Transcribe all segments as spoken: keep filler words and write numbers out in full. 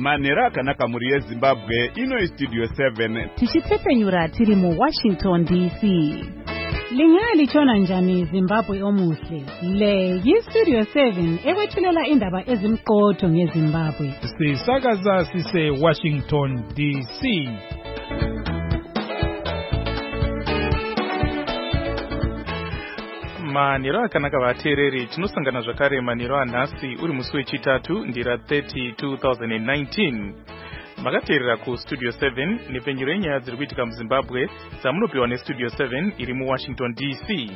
manera akanaka muri yeZimbabwe ino studio seven tichitsepenyura tiri mu Washington D C. Lingali chona njani Zimbabwe omuhle. Le yi Studio seven ekwethulela indaba ezimqotho ngeZimbabwe. Sisakaza sise Washington D C. Maniro akanaka vateereri tinosangana zvakare maniro anhasi uri musi wechitatu ndira thirty two thousand nineteen. Makateerera ku Studio seven nepenyero yenyaya dziri kuitika muZimbabwe dzamunopiwa neStudio seven iri mu Washington D C.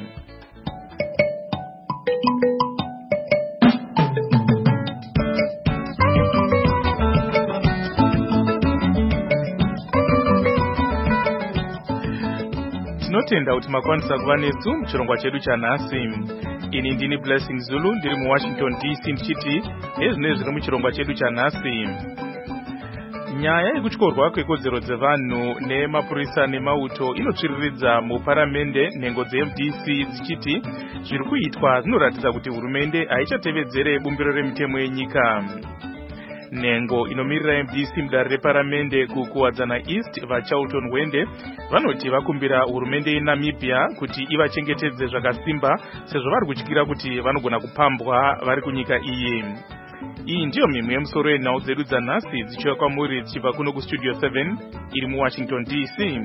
Tinotenda kuti makwanisa kuva nesu muchirongwa chedu chanhasi. Ini ndini Blessing Zulu ndiri mu Washington D C ndichiti ezvinezvi zviri muchirongwa chedu chanhasi. Nyaya yekutyorwa kwekodzero dzevanhu nemapurisa nemauto inotsviriridza muparamende nhengo dze-M D C dzichiti zviri kuitwa zvinoratidza kuti hurumende haichatevedzere bumbiro remitemo yenyika. Nhengo inomirira M D C mudare reparamende kukuwadzana East vaCharlton Wende vanoti vakumbira hurumende yeNamibia kuti ivachengetedze zvakasimba sezvo vari kutyira kuti vanogona kupambwa vari kunyika iyi. Iyi ndiyo mimwe yemusoro yenhau dzedu dzanhasi dzichiuya kwamuri dzichibva kuno kuStudio seven iri mu Washington D C.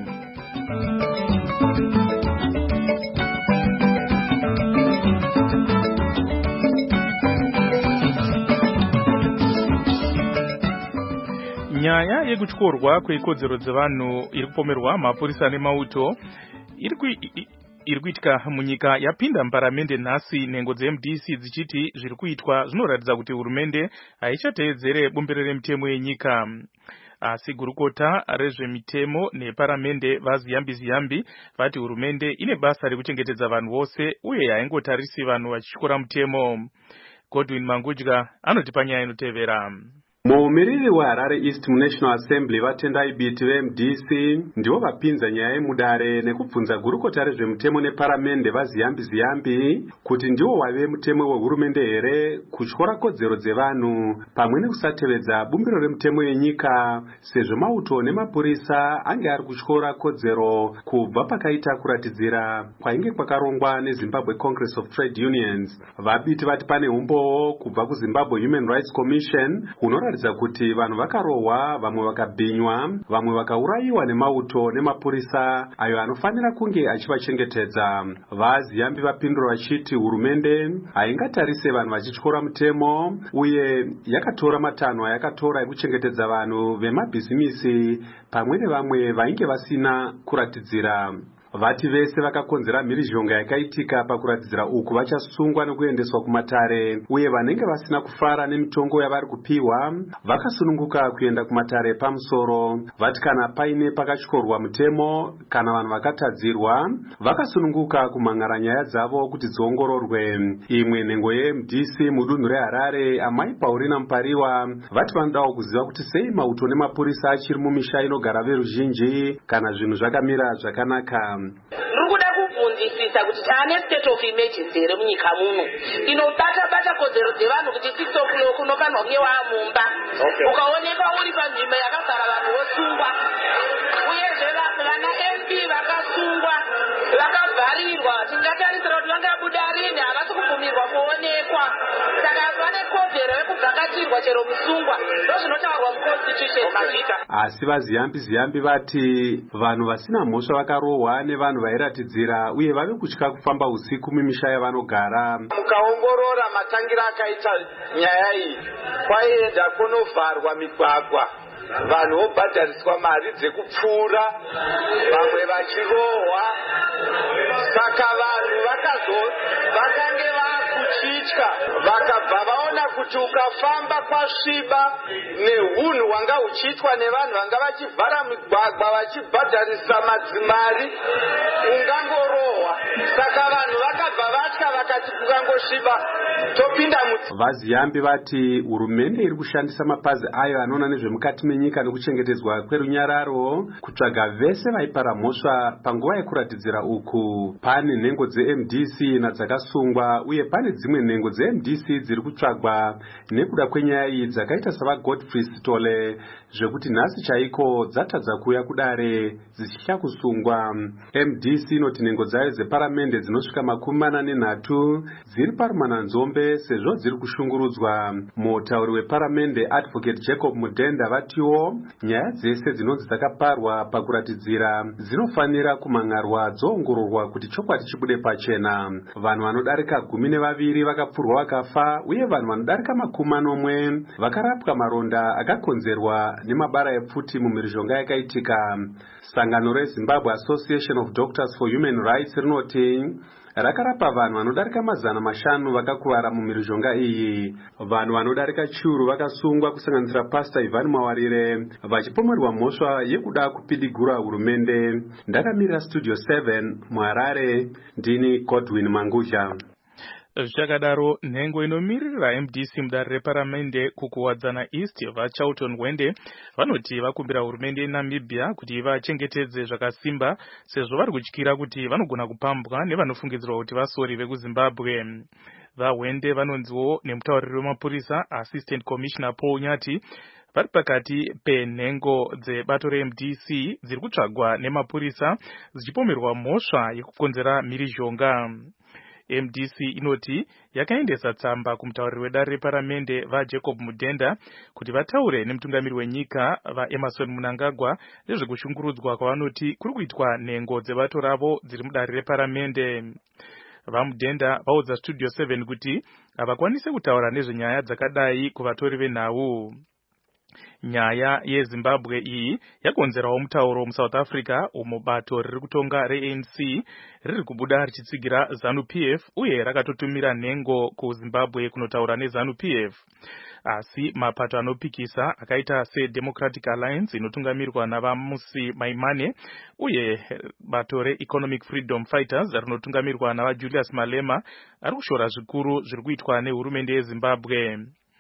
Nyaya yekutyorwa kwekodzero dzevanhu iri kupomerwa mapurisa nemauto iri ku iri kuitika munyika yapinda muparamende nhasi nhengo dze-M D C dzichiti zviri kuitwa zvinoratidza kuti hurumende haichateedzere bumbiro remitemo yenyika. Asi gurukota rezvemitemo neparamende vaZiyambi Ziyambi vati hurumende ine basa rekuchengetedza vanhu vose uye haingotarisi vanhu vachityora mutemo. Godwin Mangudya anoti panyaya inotevera. Muumiriri weHarare East National Assembly vatendai biti ve-M D C ndivo vapinza nyaya yemudare nekubvunza gurukota rezvemutemo neparamende vaZiyambi Ziyambi kuti ndivo wave mutemo wehurumende here kutyora kodzero dzevanhu pamwe nekusatevedza bumbiro remutemo yenyika sezvo mauto nemapurisa ange ari kutyora kodzero kubva pakaita kuratidzira kwainge kwakarongwa neZimbabwe Congress of Trade Unions. Vabiti vati pane umbowo kubva kuZimbabwe Human Rights Commission unoratidza kuti vanhu vakarohwa, vamwe vakabhinywa, vamwe vakaurayiwa nemauto nemapurisa ayo anofanira kunge achivachengetedza. VaZiyambi vapindura vachiti hurumende haingatarise vanhu vachityora mutemo uye yakatora matanho ayakatora ekuchengetedza vanhu vemabhizimisi pamwe nevamwe vainge vasina kuratidzira. Vati vese vakakonzera mhirizhonga yakaitika pakuratidzira uku vachasungwa nekuendeswa kumatare uye vanenge vasina kufara nemitongo yavari kupiwa vakasununguka kuenda kumatare pamusoro. Vati kana paine pakatyorwa mutemo kana vanhu vakatadzirwa vakasununguka kumhangara nyaya dzavo kuti dziongororwe. Imwe nhengo ye-M D C mudunhu reHarare Amai Paulina Mupariwa vati vanodawo kuziva kuti sei mauto nemapurisa achiri mumisha inogara veruzhinji kana zvinhu zvakamira zvakanaka. Nurikuda kubvunzisisa kuti taane state of emergency here munyika muno inobata bata kodzero dzevanhu kuti six o'clock unofanirwa kunge waamumba ukaoneka uri panzvimbo yakazara vanhu vosungwa uyezve vana M P vakasungwa vakavharirwa tingatarisira kuti vangabuda rini havasi kubvumirwa kuonekwa saka vane kodzero yekuvhakatirwa chero musungwa ndozvinotaurwa muconstitution. Asi vaZiyambi Ziyambi vati vanhu vasina mhosva vakarohwa nevanhu vairatidzira uye vave kutya kufamba usiku mumisha yavanogara. Mukaongorora matangira akaita nyaya iyi kwaienda kunovharwa migwagwa vanhu vobhadhariswa mari dzekupfuura vamwe vachirohwa saka vanhu vakazo vakange vakuchitya vakabva vaona kuti ukafamba kwasviba nehunhu hwanga huchiitwa nevanhu vanga vachivhara migwagwa vachibhadharisa madzimari ungangorohwa saka vanhu vakabva vatya vakati kukangosviba topinda vaziyambi vati hurumende iri kushandisa mapazi ayo anoona nezvemukati menyika nekuchengetedzwa kwerunyararo kutsvaga vese vaipara mhosva panguva yekuratidzira uku. Pane nhengo dze-M D C nadzakasungwa uye pane dzimwe nhengo dze-M D C dziri kutsvagwa nekuda kwenyaya iyi dzakaita sava Godfrey Sitole zvekuti nhasi chaiko dzatadza kuuya kudare dzichitya kusungwa. M D C inoti nhengo dzayo dzeparamende dzinosvika makumi mana nenhatu dziri parumananzombe sezvo dziri kushungurudzwa. Mutauri weparamende Advocate Jacob Mudenda vatiwo nyaya dzese dzinonzi dzakaparwa pakuratidzira dzinofanira kumangarwa dzoongororwa kuti chokwadi chibude pachena. Vanhu vanodarika gumi nevaviri vakapfurwa vakafa uye vanhu vanodarika makumi manomwe vakarapwa maronda akakonzerwa nemabara epfuti mumhirizhonga yakaitika. Sangano reZimbabwe Association of Doctors for Human Rights rinoti rakarapa vanhu vanodarika mazana mashanu vakakuvara mumhirizhonga iyi. Vanhu vanodarika chiuru vakasungwa kusanganisira Pastor Ivan Mawarire vachipomerwa mhosva yekuda kupidigura hurumende. Ndakamirira Studio seven muHarare, ndini Godwin Mangudya. Zvichakadaro, nhengo inomiririra M D C mudare reparamende kukuwadzana East vaCharlton Wende vanoti vakumbira hurumende yeNamibia kuti vachengetedze zvakasimba sezvo vari kutyira kuti vanogona kupambwa nevanofungidzirwa kuti vasori vekuZimbabwe. VaWende vanonziwo nemutauriri wemapurisa Assistant Commissioner Paul Nyati vari pakati penhengo dzebato re-M D C dziri kutsvagwa nemapurisa dzichipomerwa mhosva yekukonzera mhirizhonga. M D C inoti yakaendesa tsamba kumutauriri wedare reparamende vaJacob Mudenda kuti vataure nemutungamiri wenyika vaEmerson Mnangagwa nezvekushungurudzwa kwavanoti kuri kuitwa nhengo dzebato ravo dziri mudare reparamende. VaMudenda vaudza Studio seven kuti havakwanise kutaura nezvenyaya dzakadai kuvatori venhau. Nyaya yeZimbabwe iyi yakonzerawo mutauro muSouth Africa umo bato riri kutonga re-A N C riri kubuda richitsigira ZANU P F uye rakatotumira nhengo kuZimbabwe kunotaura neZANU P F. Asi mapato anopikisa akaita seDemocratic Alliance inotungamirwa navaMusi Maimane uye bato re-Economic Freedom Fighters rinotungamirwa navaJulius Malema ari kushora zvikuru zviri kuitwa nehurumende yeZimbabwe.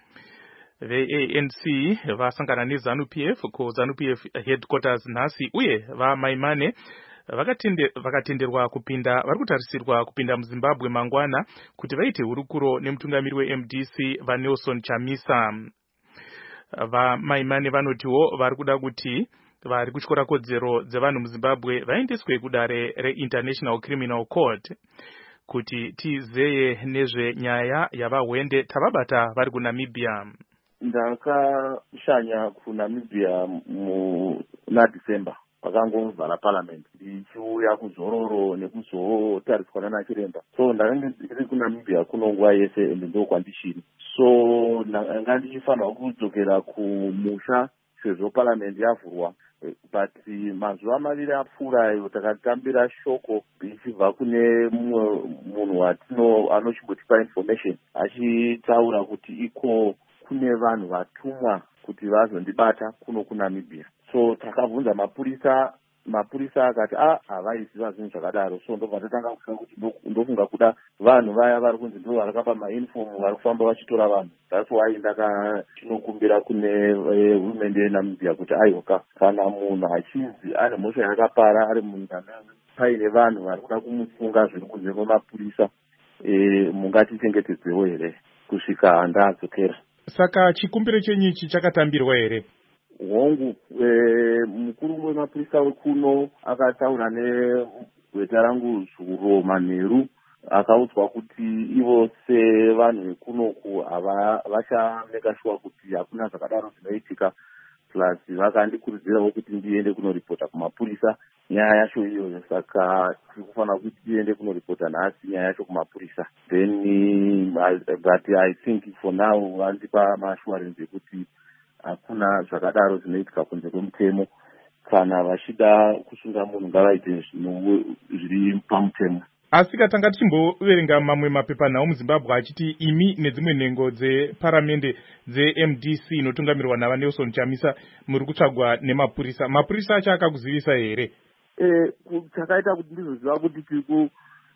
Ve-A N C vasangana neZANU P F kuZANU P F headquarters nhasi uye vaMaimane vakatenderwa kupinda vari kutarisirwa kupinda muZimbabwe mangwana kuti vaite hurukuro nemutungamiri we-M D C vaNelson Chamisa. VaMaimane vanotiwo vari kuda kuti vari kutyora kodzero dzevanhu muZimbabwe vaendeswe kudare reInternational Criminal Court. Kuti tizeye nezvenyaya yavaWende tavabata vari kuNamibia. Ndakashanya kuNamibia muna December pakangovhara parliament ndichiuya kuzororo nekuzotariswa nachiremba. So ndakanga ndiri kuNamibia kuno nguva yese ende ndokwandishiri. So ndanga ndichifanirwa kudzokera kumusha sezvo parliament yavhurwa. But mazuva maviri apfuura ayo takatambira shoko richibva kune mumwe munhu watino anochimbotipa information achitaura kuti iko kune vanhu vatumwa kuti vazondibata kuno kuNamibia. So takabvunza mapurisa, mapurisa akati ah havaiziva zvinhu zvakadaro. So ndobva tatanga kufunga kuti ndofunga kuda vanhu vaya vari kunzi ndo vakapa mainform vari kufamba vachitora vanhu. That's why ndaka tinokumbira kune hurumende yeNamibia kuti aihoka kana munhu achinzi ane mhosva yakapara ari mundana paine vanhu vari kuda kumufunga zviri kunze kwemapurisa mungatichengetedzewo here kusvika ndadzokera. Saka chikumbiro chenyichi chakatambirwa here? Hongu e, mukuru wemapurisa wekuno akataura negweta rangu Zuro Manheru akaudzwa kuti ivo sevanhu vekunoku havachameka sure kuti hakuna zvakadaro zvinoitika, plus vakandikurudzirawo kuti ndiende kunoripota kumapurisa nyaya yacho iyoyo. Saka tiri kufanira kuti tiende kunoripota nhasi nyaya yacho kumapurisa. Then uh, but I think for now vandipa maassurance ekuti hakuna zvakadaro zvinoitika kunze kwemutemo. Kana vachida kusunga munhu ngavaite zvinhu zviri pamutemo. Asi katanga tichimboverenga mamwe mapepanhau muZimbabwe achiti imi nedzimwe nhengo dzeparamende dze-M D C inotungamirwa navaNelson Chamisa muri kutsvagwa nemapurisa. Mapurisa acho akakuzivisa here? Eh, chakaita kuti ndizoziva kuti tiri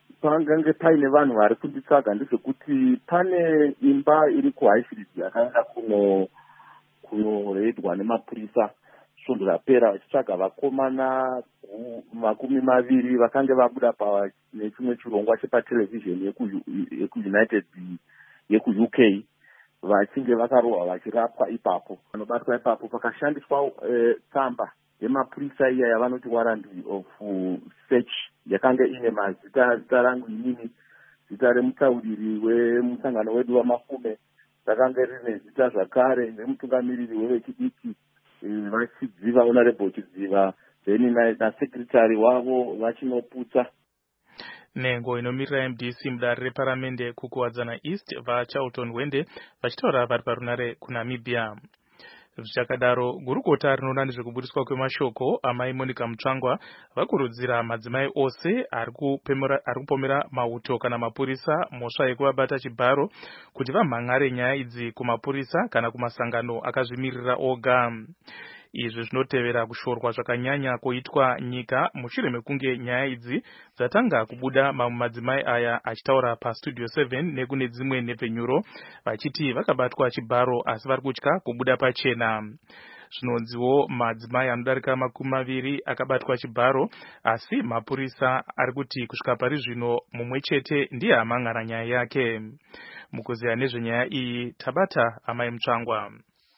pangange paine vanhu vari kunditsvaga ndezvekuti pane imba iri kuhighfield yakanga kuno kunoredwa nemapurisa svondo rapera vachitsvaga vakomana makumi maviri vakange vabuda pa nechimwe chirongwa chepaterevhizheni yekuunited yeku-U K vachinge vakarohwa vachirapwa ipapo. Vanobatwa ipapo pakashandiswa tsamba yemapurisa iya yavanoti warrant of search yakanga ine mazita, zita rangu inini, zita remutauriri wemusangano wedu wamafume, rakanga rine zita zvakare remutungamiriri wevechidiki vachidziva honorable Chidziva, then nasekretary wavo vachinoputsa. Nengo inomirira M D C mudare reparamende kukuwadzana East vaCharlton Wende vachitaura vari parunare kuNamibia. Zvichakadaro, gurukota rinoona nezvekubudiswa kwemashoko amai Monica Mutsvangwa vakurudzira madzimai ose ari kupomera mauto kana mapurisa mhosva yekuvabata chibharo kuti vamhan'are nyaya idzi kumapurisa kana kumasangano akazvimirira oga. Izvi zvinotevera kushorwa zvakanyanya kuitwa nyika mushure mekunge nyaya idzi dzatanga kubuda mamwe madzimai aya achitaura paStudio seven nekune dzimwe nhepfenyuro vachiti vakabatwa chibharo asi vari kutya kubuda pachena. Zvinonziwo madzimai anodarika makumi maviri akabatwa chibharo asi mapurisa ari kuti kusvika pari zvino mumwe chete ndiye amhan'ara nyaya yake. Mukuziya nezvenyaya iyi tabata amai Mutsvangwa.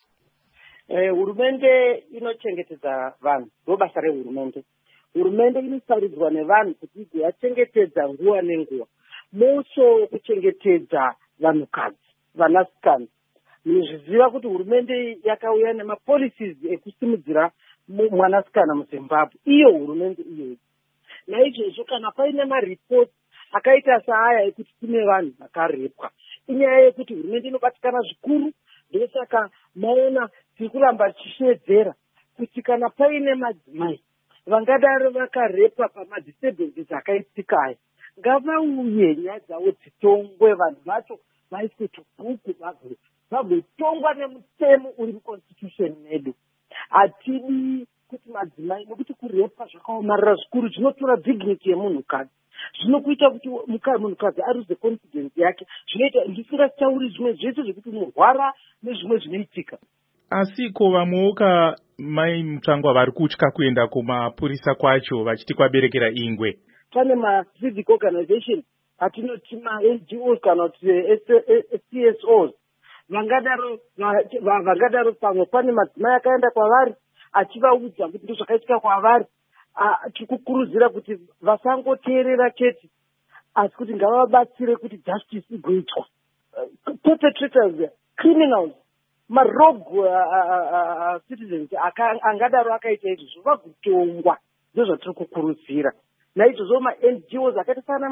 Eh, hurumende inochengetedza vanhu, ndo basa rehurumende. Hurumende inosaridzwa nevanhu kuti igochengetedza nguva nenguva. Muso kuchengetedza vanhukadzi, vanasikana. Munozviziva kuti hurumende yakauya nemapolicies ekusimudzira mwanasikana muZimbabwe. Iyo hurumende iyoyo. Naizvozvo kana paine maripoti akaita saaya ekuti kune vanhu vakarepwa, inyaya yekuti hurumende inobatikana zvikuru. Ndosaka maona tiri kuramba tichishedzera kuti kana paine madzimai vangadaro vakarepwa pamadisturbance akaitika aya, ngavauye nyaya dzavo dzitongwe, vanhu vacho vaiswe chibhuku vagotongwa nemutemo uri muconstitution medu. Hatidi kuti madzimai, nokuti kurepwa zvakaomarara zvikuru zvinotora dignity yemunhukadzi, zvinokuita kuti munhukadzi aruze confidence yake, zvinoita ndisingatauri zvimwe zvese zvekuti unorwara nezvimwe zvinoitika. Asi ko vamwewo mai Mutsvangwa vari kutya kuenda kumapurisa kwacho vachiti kwaberekera ingwe. Pane ma-civic organization atinoti ma-N G Os kana kuti C S Os vangadaro vangadaro pamwe pane madzimai akaenda kwavari achivaudza kuti ndozvakaitika kwavari. Tikukurudzira kuti vasangoteerera chete asi kuti ngavabatsire kuti justice igoitwa. Perpetrators, criminals, marogue citizens angadaro akaita izvozvo vagotongwa, ndozvatiri kukurudzira. Naizvozvo ma-N G Os akaita sana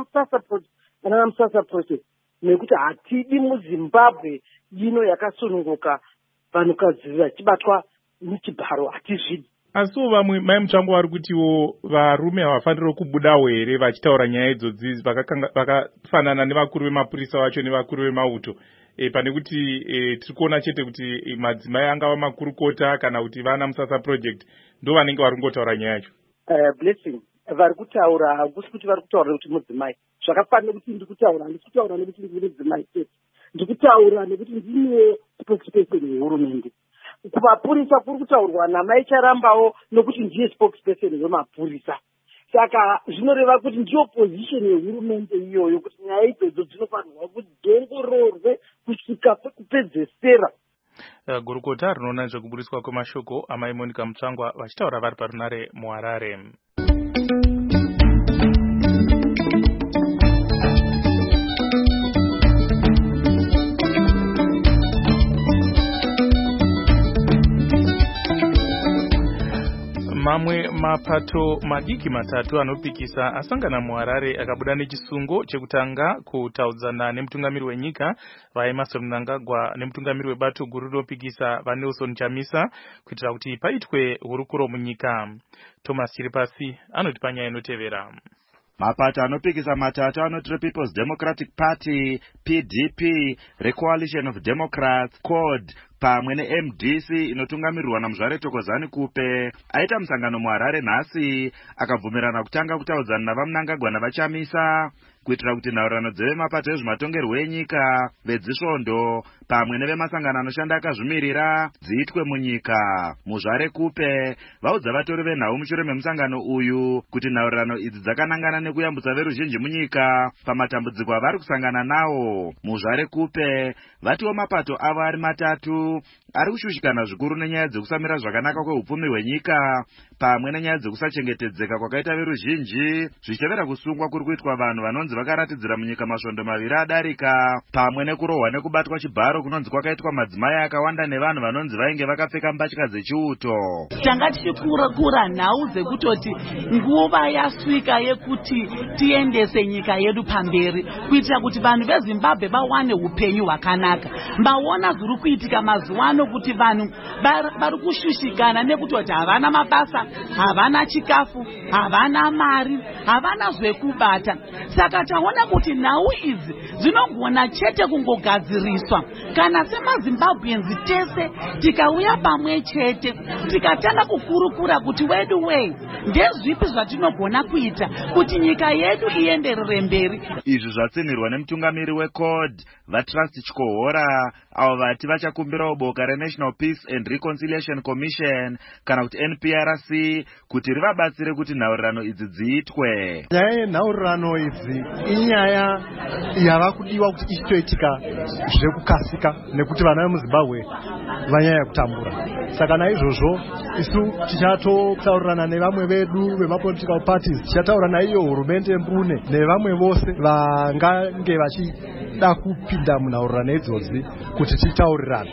Musasa Project, nekuti hatidi muZimbabwe ino yakasununguka vanhukadzi vachibatwa muchibharo, hatizvidi. Asiwo vamwe mai Mutsvangwa vari kutiwo varume havafaniri kubudawo here vachitaura nyaya idzodzi vakafanana nevakuru vemapurisa vacho nevakuru vemauto, e, pane kuti e, tiri kuona chete kuti madzimai angava makurukota kana kuti vana Musasa Project ndo vanenge vari kungotaura nyaya yacho. Uh, blessing vari kutaura hakusi kuti vari kutaura kuti mudzimai, zvakafanira kuti ndiri kutaura handisi kutaura nekuti ndiri mudzimai chete, ndiri kutaura nekuti ndine spokesperson yehurumende. Kumapurisa kuri kutaurwa namai Charambawo nokuti ndiye spokesperson wemapurisa. Saka zvinoreva kuti ndiyo position yehurumende iyoyo kuti nyaya idzodzo dzinofanirwa kuti dziongororwe kusvika pekupedzesera. Uh, gurukota rinoona nezvekubudiswa kwemashoko amai Monica Mutsvangwa vachitaura vari parunare muHarare. Mamwe mapato madiki matatu anopikisa asangana muHarare akabuda nechisungo chekutanga kutaudzana nemutungamiri wenyika vaEmmerson Mnangagwa nemutungamiri webato guru rinopikisa vaNelson Chamisa kuitira kuti paitwe hurukuro munyika. Thomas Chiripasi anoti panyaya inotevera. Mapato anopikisa matatu anoti rePeople's Democratic Party, P D P, reCoalition of Democrats, C O D, pamwe neM D C inotungamirirwa naMuzvare Thokozani Kupe aita musangano muHarare nhasi akabvumirana kutanga kutaudzana navaMnangagwa navaChamisa kuitira kuti nhaurirano dzevemapato ezvematongerwo enyika, vedzisvondo pamwe nevemasangano anoshanda akazvimirira dziitwe munyika. Muzvare Kupe vaudza vatori venhau mushure memusangano uyu kuti nhaurirano idzi dzakanangana nekuyambutsa veruzhinji munyika pamatambudziko avari kusangana nawo. Muzvare Kupe vatiwo mapato avo ari matatu ari kushushikana zvikuru nenyaya dzekusamira zvakanaka kweupfumi hwenyika pamwe nenyaya dzekusachengetedzeka kwakaita veruzhinji, zvichitevera kusungwa kuri kuitwa vanhu vanonzi vakaratidzira munyika masvondo maviri adarika, pamwe nekurohwa nekubatwa chibharo kunonzi kwakaitwa madzimai akawanda nevanhu vanonzi vainge vakapfeka mbatya dzechiuto. Tanga tichikurakura nhau dzekutoti nguva yasvika yekuti tiendese nyika yedu pamberi kuitira kuti vanhu veZimbabwe vawane upenyu hwakanaka. Maona zviri kuitika mazuwano kuti vanhu vari kushushikana nekutoti havana mabasa, havana chikafu, havana mari, havana zvekubata. Saka taona kuti nhau idzi dzinogona chete kungogadziriswa kana semaZimbabweans tese tikauya pamwe chete tikatanga kukurukura kuti wedu wei ndezvipi zvatinogona kuita kuti nyika yedu ienderere mberi. Izvi zvatsinirwa nemutungamiri weCORD vaTrust Chikohora, avo vati vachakumbirawo boka reNational Peace and Reconciliation Commission kana kuti N P R C kuti rivabatsire kuti nhaurirano idzi dziitwe. Nyaya yenhaurirano idzi inyaya yava kudiwa kuti ichitoitika zvekukasika nekuti vana vemuZimbabwe vanyanya kutambura. Saka naizvozvo isu tichatotaurirana nevamwe vedu vemapolitical parties, tichataura naiyo hurumende mbune nevamwe vose vangange vachida kupinda munhaurirano idzodzi kuti titaurirane.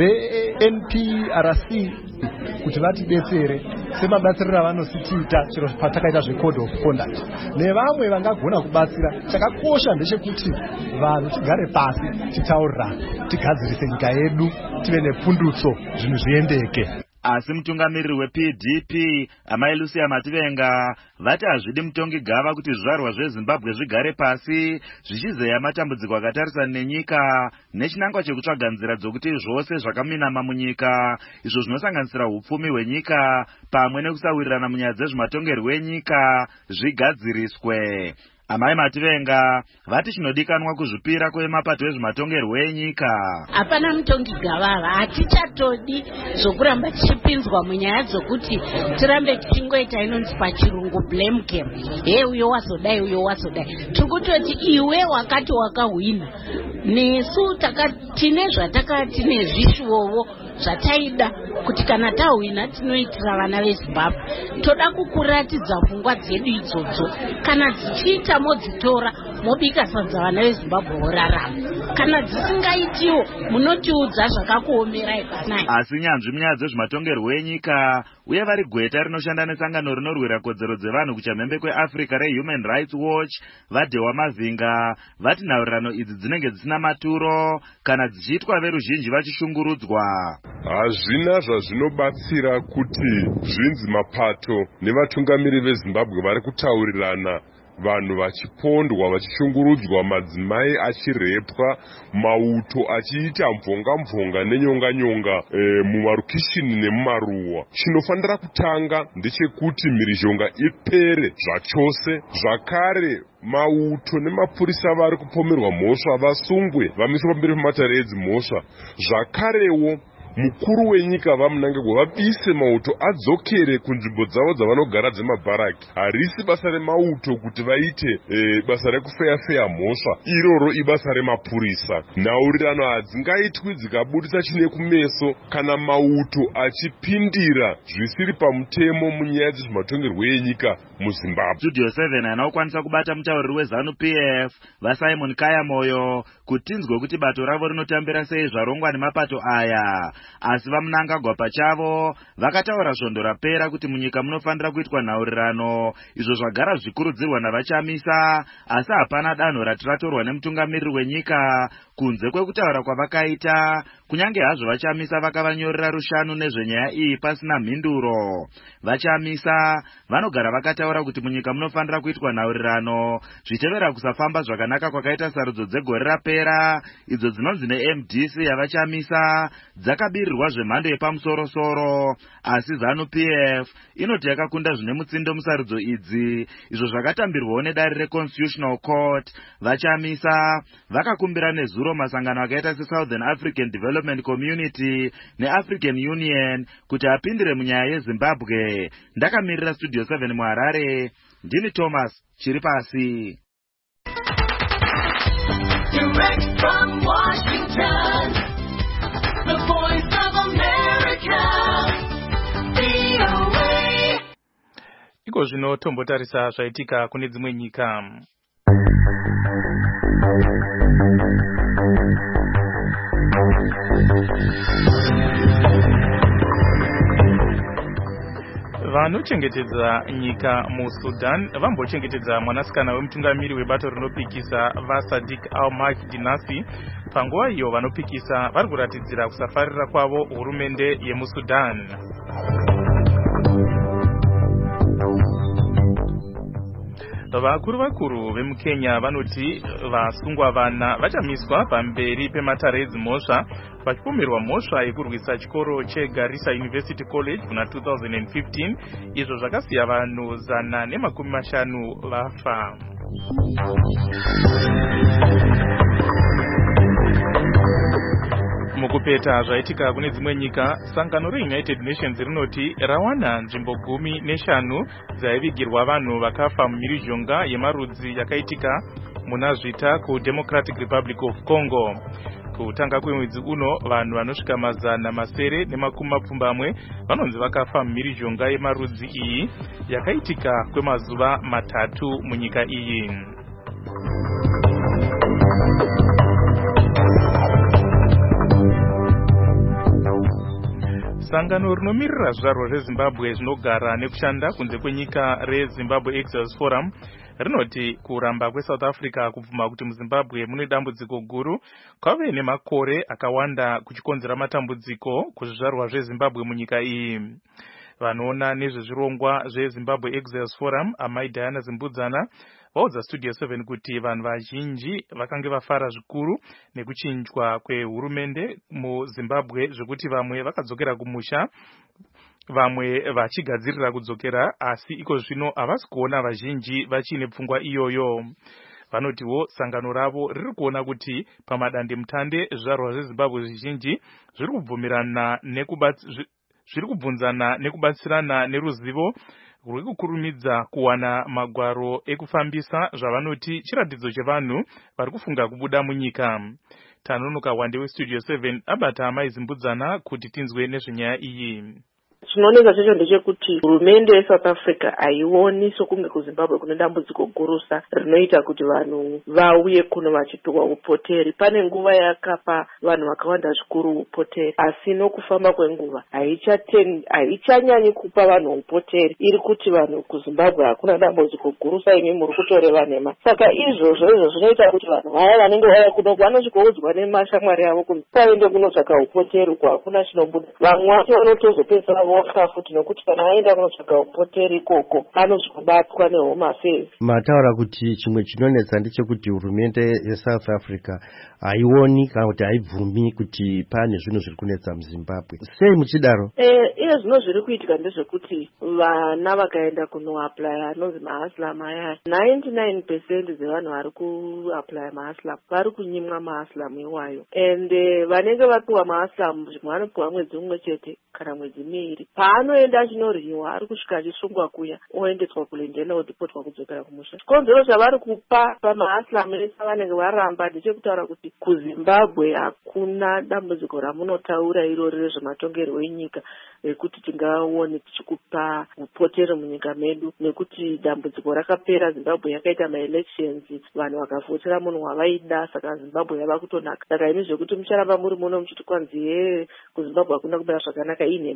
Ve-N P R C kuti vatidetsere semabatsiriro avanositiita chero patakaita zve-code of conduct, nevamwe vangagona kubatsira. Chakakosha ndechekuti vanhu tigare pasi titaurirane, tigadzirise nyika yedu, tive nepfundutso, zvinhu zviendeke. Asi mutungamiriri weP D P Amai Lucia Mativenga vati hazvidi mutongi gava kuti zvizvarwa zveZimbabwe zvigare pasi zvichizeya matambudziko akatarisana nenyika nechinangwa chekutsvaga nzira dzokuti zvose zvakaminama munyika, izvo zvinosanganisira upfumi hwenyika pamwe nekusawirirana munyaya dzezvematongerwo enyika zvigadziriswe. Amai Mativenga vati chinodikanwa kuzvipira kwemapato ezvematongerwo enyika. Hapana mutongi gavava, hatichatodi zvokuramba tichipinzwa munyaya dzokuti tirambe tichingoita inonzi pachirungu blame game. He, uyo wazodai, uyo wazodai. Tikutoti iwe wakati wakahwina. Nesu tine zvataka tine zvishuwowo zvataida kuti kana tahwina tinoitira vana veZimbabwe. Toda kukuratidza pfungwa dzedu idzodzo. Kana dzichiita modzitora mobika sadza vana veZimbabwe vorarama. Kana dzisingaitiwo munotiudza zvakakuomerai panai. Asi nyanzvi munyaya dzezvematongerwo enyika uye vari gweta rinoshanda nesangano rinorwira kodzero dzevanhu kuchamhembe kweAfrica reHuman Rights Watch vaDhewa Mavinga vati nhaurirano idzi dzinenge dzisina maturo kana dzichiitwa veruzhinji vachishungurudzwa. Hazvina zvazvinobatsira kuti zvinzi mapato nevatungamiri veZimbabwe vari kutaurirana, vanhu vachipondwa, vachishungurudzwa, madzimai achirepwa, mauto achiita mvonga mvonga nenyonga nyonga e, mumarukishini nemumaruwa. Chinofanira kutanga ndechekuti mhirizhonga ipere zvachose. Zvakare mauto nemapurisa vari kupomerwa mhosva vasungwe, vamiswe pamberi pematare edzimhosva. Zvakarewo mukuru wenyika vamunangagwa vabise mauto adzokere kunzvimbo dzavo dzavanogara dzemabharaki. Harisi basa remauto kuti vaite e, basa rekufeya-feya mhosva, iroro ibasa remapurisa. Nhaurirano hadzingaitwi dzikabudisa chine kumeso kana mauto achipindira zvisiri pamutemo munyaya dzezvematongerwo enyika muZimbabwe. Studio seven anaokwanisa kubata mutauriri weZanu P F vaSimon Kayamoyo kuti tinzwe kuti bato ravo rinotambira sei zvarongwa nemapato aya. Asi vamunangagwa pachavo vakataura svondo rapera kuti munyika munofanira kuitwa nhaurirano, izvo zvagara zvikurudzirwa navachamisa, asi hapana danho ratiratorwa nemutungamiriri wenyika kunze kwekutaura kwavakaita kunyange hazvo vachamisa vakavanyorera rushanu nezvenyaya iyi pasina mhinduro. Vachamisa vanogara vakataura kuti munyika munofanira kuitwa nhaurirano zvichitevera kusafamba zvakanaka kwakaita sarudzo dzegore rapera idzo dzinonzi ne-M D C yavachamisa dzakabirirwa zvemhando yepamusorosoro, asi ZANU P F inoti yakakunda zvine mutsindo musarudzo idzi, izvo zvakatambirwawo nedare reConstitutional Court. Vachamisa vakakumbira nezuro masangano akaita seSouthern African Development Community neAfrican Union kuti apindire munyaya yeZimbabwe. Ndakamirira Studio seven muHarare, ndini Thomas Chiripasi. Direct from Washington, the voice of America, V O A. Iko zvino tombotarisa zvaitika kune dzimwe nyika. Vanochengetedza nyika muSudan vambochengetedza mwanasikana wemutungamiri webato rinopikisa vaSadiq al-Mahdi Dinasi. Panguva iyo vanopikisa vari kuratidzira kusafarira kwavo hurumende yemuSudan. Vakuru vakuru vemuKenya vanoti vasungwa vana vachamiswa pamberi pematare edzimhosva vachipomerwa mhosva yekurwisa chikoro cheGarissa University College kuna two thousand fifteen, izvo zvakasiya vanhu zana nemakumi mashanu vafa. Mukupeta zvaitika kune dzimwe nyika, sangano reUnited Nations rinoti rawana nzvimbo gumi neshanu dzaivigirwa vanhu vakafa mumhirizhonga yemarudzi yakaitika muna zvita kuDemocratic Republic of Congo. Kutanga kwemwedzi uno vanhu vanosvika mazana masere nemakumi mapfumbamwe vanonzi vakafa mumhirizhonga yemarudzi iyi yakaitika kwemazuva matatu munyika iyi. Sangano rinomirira zvizvarwa zveZimbabwe zvinogara nekushanda kunze kwenyika reZimbabwe Exiles Forum rinoti kuramba kweSouth Africa kubvuma kuti muZimbabwe mune dambudziko guru kwave nemakore akawanda kuchikonzera matambudziko kuzvizvarwa zveZimbabwe munyika iyi. Vanoona nezvezvirongwa zveZimbabwe Exiles Forum amai Diana Zimbudzana vaudza Studio seven kuti vanhu vazhinji vakange vafara zvikuru nekuchinjwa kwehurumende muZimbabwe zvekuti vamwe vakadzokera kumusha, vamwe vachigadzirira kudzokera, asi iko zvino havasi kuona vazhinji vachine pfungwa iyoyo. Vanotiwo sangano ravo riri kuona kuti pamadande mutande zvizvarwa zveZimbabwe zvizhinji zviri kubvumirana nekubatsira zviri kubvunzana nekubatsirana neruzivo rwekukurumidza kuwana magwaro ekufambisa zvavanoti chiratidzo chevanhu vari kufunga kubuda munyika. Tanonoka Wande weStudio seven abata amai Zimbudzana kuti tinzwe nezvenyaya iyi. Chinooneka chacho ndechekuti hurumende yeSouth Africa haioni sokunge kuZimbabwe kune dambudziko gurusa rinoita kuti vanhu vauye kuno vachipiwa upoteri. Pane nguva yakapa vanhu vakawanda zvikuru upoteri, asi nokufamba kwenguva haichanyanyi kupa vanhu upoteri, iri kuti vanhu kuZimbabwe hakuna dambudziko gurusa, imi muri kutoreva nhema. Saka izvozvo izvo zvinoita kuti vanhu vaya vanenge vauya kuno vanosvikoudzwa nemashamwari avo kuti vaende kunotsvaka upoteri uko hakuna chinobuda. Vamwe vacho vanotozopedzera vofa futi nokuti kana aenda kunotsvaka upoteri ikoko anozobatwa nehome affairs. Mataura kuti chimwe chinonetsa ndechekuti hurumende yeSouth Africa haioni kana kuti haibvumi kuti pane zvinhu zviri kunetsa muZimbabwe. Sei muchidaro? Eh, iye zvino zviri kuitika ndezvekuti vana vakaenda kunoaplya anonzi mahaslam aya, ninety-nine percent dzevanhu vari kuaplya mahaslam vari kunyimwa mahaslam iwayo, and vanenge vapiwa mahaslam zvimwe vanopiwa mwedzi umwe chete kana mwedzi miiri. Paanoenda achinorhiwa ari kusvika achisungwa kuya oendeswa kulindeni odhipotwa kudzokera kumusha. Chikonzero chavari kupa pamahaslam ese vanenge varamba ndechekutaura kuti kuZimbabwe hakuna dambudziko ramunotaura irori rezvematongerwo enyika rekuti tingaone tichikupa upoteri munyika medu, nekuti dambudziko rakapera. Zimbabwe yakaita maelections, vanhu vakavhotera munhu wavaida, saka Zimbabwe yava kutonaka. Saka imi zvekuti mucharamba muri muno muchiti kwanzi ye kuZimbabwe hakuna kumira zvakanaka inhema. Saka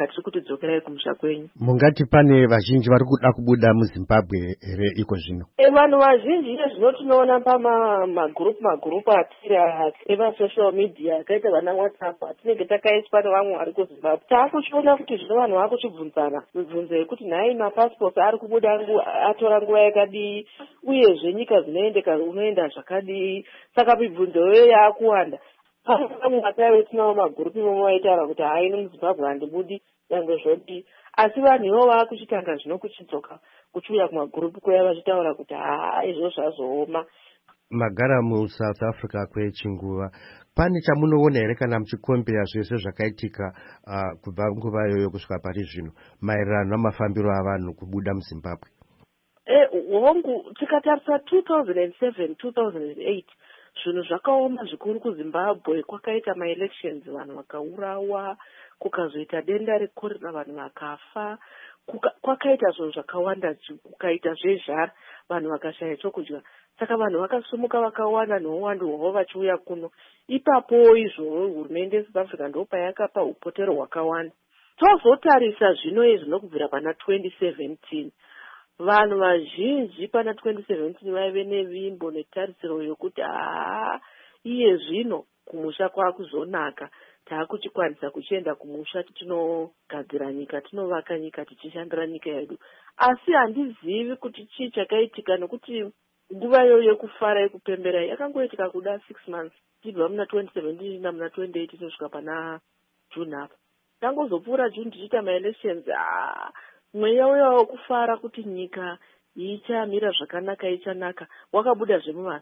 saka tiri kuti dzokerai kumusha kwenyu. Mungati pane vazhinji vari kuda kubuda muZimbabwe here iko zvino? E, vanhu vazhinji ine zvinotinoona pamagrupu magrupu atiri emasocial media akaita vana WhatsApp atinenge takaiswa nevamwe vari kuZimbabwe. Taakuchiona kuti zvino vanhu vakuchibvunzana mibvunzo yekuti nhai mapasipoti ari kubuda atora nguva yakadii uyezve nyika dzinoendeka unoenda zvakadii. Saka mibvunzoyo yaakuwanda. Pane vamwe vakaive tinawo magrupu imomo vaitaura kuti hai nomuZimbabwe handibudi nyangwe zvodii. Asi vanhu ivo vaakuchitanga zvino kuchidzoka kuchiuya kumagrupu kuya vachitaura kuti haa izvo zvazooma. Magara muSouth Africa kwechinguva, pane chamunoona here kana muchikombera zvese zvakaitika uh, kubva nguva iyoyo kusvika pari zvino maererano namafambiro avanhu kubuda muZimbabwe? Eh, hongu tikatarisa two thousand seven two thousand eight zvinhu zvakaoma zvikuru kuZimbabwe. Kwakaita maelections vanhu vakaurawa, kukazoita denda rekorera vanhu vakafa, kwakaita zvinhu zvakawanda, kukaita zvezhara vanhu vakashaya chokudya. Saka vanhu vakasumuka vakawanda nouwandu hwavo vachiuya kuno. Ipapo izvo hurumende yeSouth Africa ndopa yakapa upotero hwakawanda. Tozotarisa zvino izvi nokubvira pana twenty seventeen vanhu vazhinji pana twenty seventeen vaive nevimbo netarisiro yokuti haa iye zvino kumusha kwakuzonaka, taakuchikwanisa kuchienda kumusha titinogadzira nyika, tinovaka nyika, tichishandira nyika yedu. Asi handizivi kuti chii chakaitika, nokuti nguva iyo yekufara yekupembera yakangoitika kuda six months tibva muna twenty seventeen na muna twenty eighteen kusvika pana June apa. Tangozopfuura June tichiita maelections, aa mweya uya wekufara kuti nyika ichamira zvakanaka ichanaka wakabuda zvemuvanhu.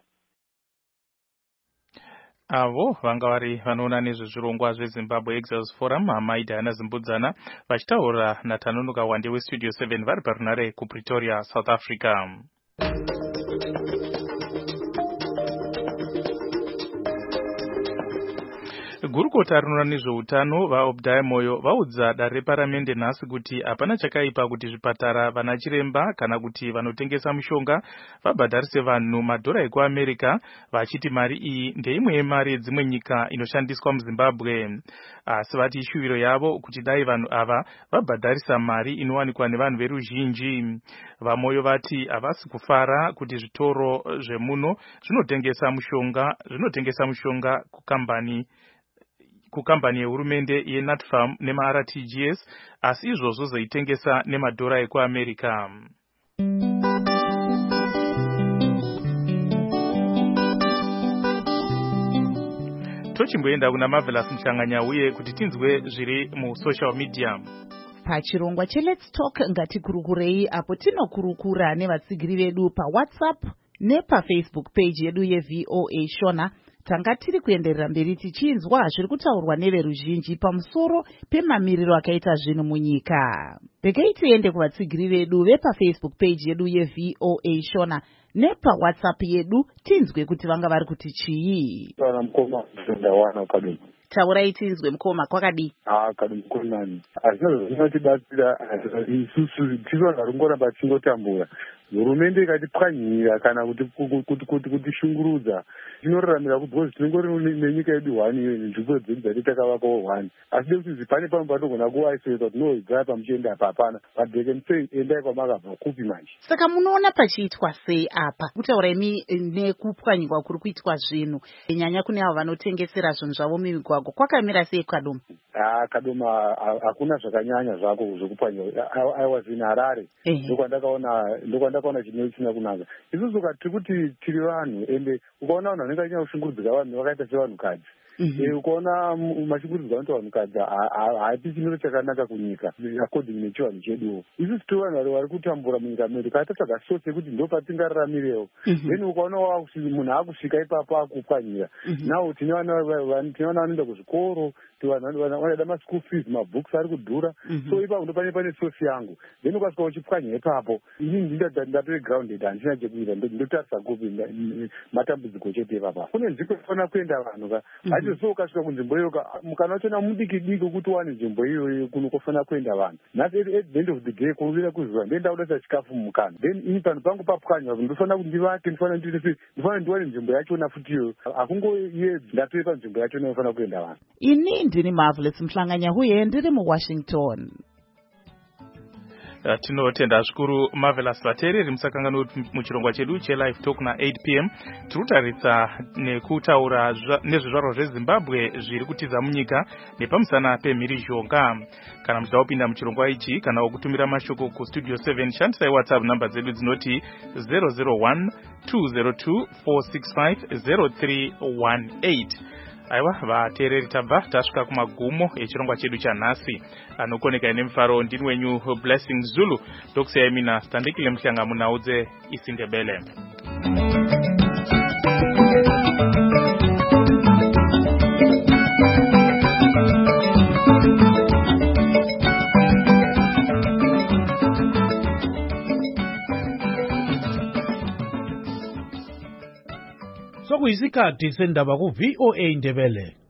Avo vanga vari vanoona nezvezvirongwa zveZimbabwe Exiles Forum, Amai Diana Zimbudzana vachitaura naTanonoka Wande weStudio seven vari parunare kuPretoria, South Africa. Gurukota rinoona nezveutano vaObadiah Moyo vaudza dare reparamende nhasi kuti hapana chakaipa kuti zvipatara, vana chiremba kana kuti vanotengesa mushonga vabhadharise vanhu madhora ekuAmerica, vachiti mari iyi ndeimwe yemari yedzimwe nyika inoshandiswa muZimbabwe. Asi vati ishuviro yavo kuti dai vanhu ava vabhadharisa mari inowanikwa nevanhu veruzhinji. VaMoyo vati havasi kufara kuti zvitoro zvemuno zvinotengesa mushonga zvinotengesa mushonga kukambani kukambani yehurumende yeNatfarm nemaR T G S, asi izvozvo zoitengesa nemadhora ekuAmerica. Tochimboenda kuna Marvelous Mshanganya uye kuti tinzwe zviri musocial media. Pachirongwa cheLet's Talk ngatikurukirei, apo tinokurukura nevatsigiri vedu paWhatsApp nepafacebook page yedu yeV O A Shona. Tanga tiri kuenderera mberi tichinzwa zviri kutaurwa neveruzhinji pamusoro pemamiriro akaita zvinhu munyika. Regai tiende kuvatsigiri vedu vepafacebook page yedu yeV O A Shona nepawhatsapp yedu tinzwe kuti vanga vari kuti chii. Kana mukoma ndawana kadini. Taurai tinzwe mukoma kwakadii? Ah, kadini kunani. Azvino zvinotibatsira isusu tinoona rungoramba tingotambura. Hurumende ikatipwanyira kana kuti kuti kuti kutishungurudza inoraramira kuti tinongori nenyika yedu one nzvimbo dzedu dzati takavakawo one, asi kuti pane pamwe panogona kuvaiseka tinoigara pamuchienda apa hapana vadheke musei endai kwamakabva kupi manje. Saka munoona pachiitwa sei apa kutaura imi nekupwanyirwa kuri kuitwa zvinhu nyanya kune avo vanotengesera zvinhu zvavo mumigwagwa, kwakamira sei Kadoma? Ah, Kadoma hakuna zvakanyanya zvako zvekupwanyirwa. I was in Harare ndokwandakaona ndokwandakaona chinhu chisina kunaka. Isusu tiri kuti tiri vanhu ende ukaona vanhu vanenge vachanya kushungurudzika vanhu vakaita sevanhukadzi. Ukaona mashungurudzika vanoita vanhukadzi haipi chimiro chakanaka kunyika according nechivanhu cheduwo. Isusu tiri vanhu vari kutambura munyika medu katatsvaga source yekuti ndo patingararamirewo. Then ukaona munhu akusvika ipapo akupwanyira. Now tine vana vanoenda kuzvikoro, vanoda maschool fees, mabooks ari kudhura. So ipapo ndo pane pane source yangu. Then ukasvika uchipwanya ipapo inini ndatore grounded handina chekuita ndotarisa kupi matambudziko chete ipapo. Kune nzvimbo inofana kuenda vanhu manje so ukasvika kunzvimbo iyoka mukana wachona mudiki diki kuti wane nzvimbo iyoyo kuno kufana kuenda vanhu nhasi at the end of the day kuruvira kuzuva ndenda kudasa chikafu mumukana then ini pano pangu papwanywa ndofana kuti ndivake ndofana ndiri ndofana ndiwane nzvimbo yachona futiyo akungo iye ndatove panzvimbo yachona inofana kuenda vanhu. Ini ndini Marvelous Mhlanganyahuye ndiri muWashington. Uh, tinotenda zvikuru Marvelous vateereri musakanganwa kuti muchirongwa chedu chelive talk na eight p m tiri kutaritsa nekutaura nezvizvarwa zveZimbabwe zviri kutiza munyika nepamusana pemhirizhonga. Kana muchida kupinda muchirongwa ichi kana kutumira mashoko kustudio seven shandisai WhatsApp namba dzedu dzinoti zero zero one two zero two four six five zero three one eight. Aiwa vateereri tabva tasvika kumagumo echirongwa chedu chanhasi. Anokoneka nemufaro ndini wenyu Blessing Zulu. Ndokusiyai mina Standikile Mhlanga munaudze isindebele. Sokuyisikhathi sendaba ku V O A Ndebele.